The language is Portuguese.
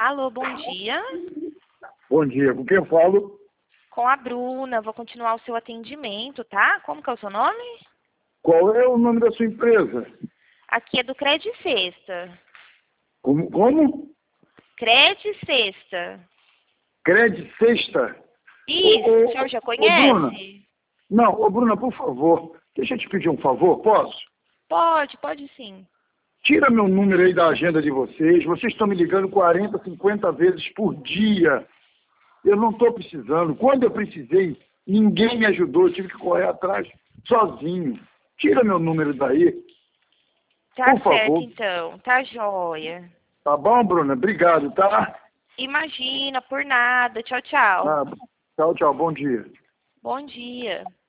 Alô, bom dia. Bom dia, com quem eu falo? Com a Bruna, vou continuar o seu atendimento, tá? Como que é o seu nome? Qual é o nome da sua empresa? Aqui é do Cred Sexta. Como? Cred Sexta. Cred Sexta? Isso, o senhor já Bruna. conhece? Não, Bruna, por favor, deixa eu te pedir um favor, posso? Pode sim. Tira meu número aí da agenda de vocês. Vocês estão me ligando 40, 50 vezes por dia. Eu não estou precisando. Quando eu precisei, ninguém me ajudou. Eu tive que correr atrás sozinho. Tira meu número daí. Tá Por certo, favor. então. Tá joia. Tá bom, Bruna? Obrigado, tá? Imagina, por nada. Tchau, tchau. Ah, tchau, tchau. Bom dia. Bom dia.